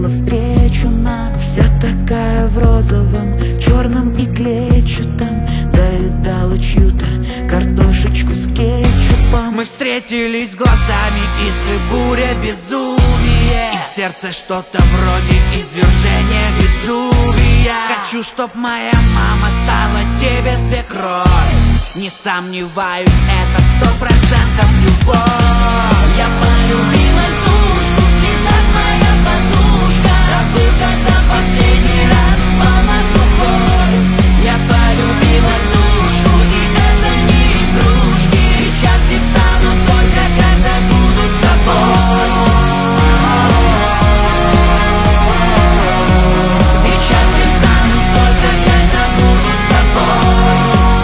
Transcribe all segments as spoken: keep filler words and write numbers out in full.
сделала встречу нам. Вся такая в розовом, черном и клетчатом, доедала чью-то картошечку с кетчупом. Мы встретились глазами, искры, буря, безумие, и в сердце что-то вроде извержения Везувия. Хочу, чтоб моя мама стала тебе свекровь. Не сомневаюсь, это сто процентов любовь. Я полюбила льдушку, в слезах моя подушка. Забыл, когда последний раз спал на сухой. Я полюбила льдушку, и это не игрушки. И счастлив стану только, когда буду с собой. И счастлив стану только, когда буду с тобой.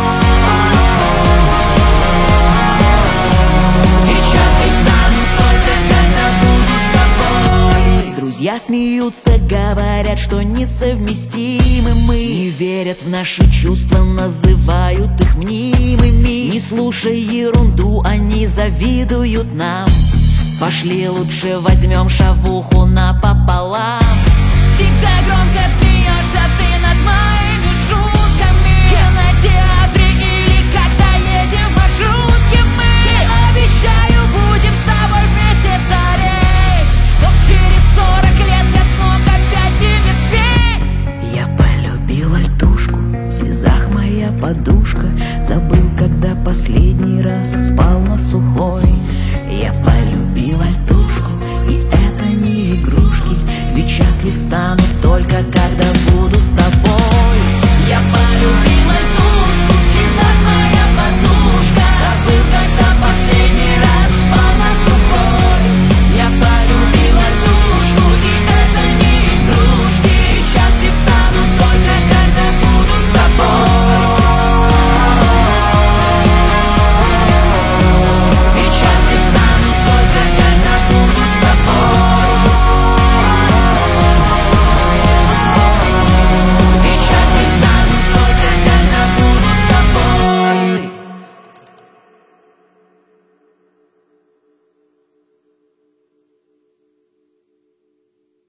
И счастлив стану только, когда буду с тобой. Друзья смеются, говорят, что несовместимы мы. Не верят в наши чувства, называют их мнимыми. Не слушай ерунду, они завидуют нам. Пошли лучше возьмем шавуху напополам. Всегда громко смеешься ты над моими шутками. В кинотеатре или когда едем в маршрутке мы. Обещаю, будем с тобой вместе стареть, чтоб через сорок лет я смог опять тебе спеть. Я полюбила льдушку, в слезах моя подушка. Забыл, когда